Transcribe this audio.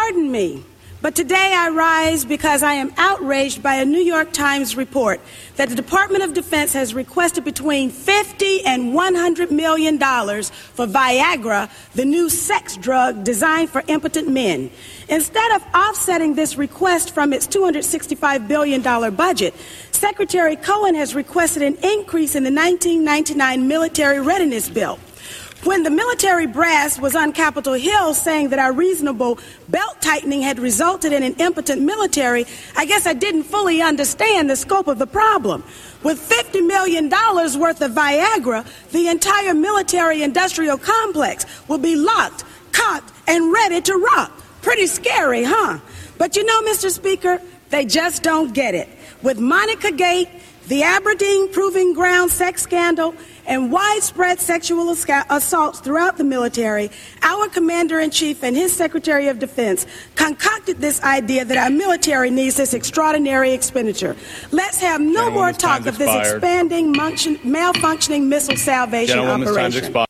Pardon me, but today I rise because I am outraged by a New York Times report that the Department of Defense has requested between $50 and $100 million for Viagra, the new sex drug designed for impotent men. Instead of offsetting this request from its $265 billion budget, Secretary Cohen has requested an increase in the 1999 military readiness bill. When the military brass was on Capitol Hill saying that our reasonable belt tightening had resulted in an impotent military, I guess I didn't fully understand the scope of the problem. With $50 million worth of Viagra, the entire military-industrial complex will be locked, cocked, and ready to rock. Pretty scary, huh? But you know, Mr. Speaker, they just don't get it. With Monica Gate, the Aberdeen Proving Ground sex scandal, and widespread sexual assaults throughout the military, our Commander-in-Chief and his Secretary of Defense concocted this idea that our military needs this extraordinary expenditure. Let's have no more talk of this expanding, malfunctioning missile salvation operation.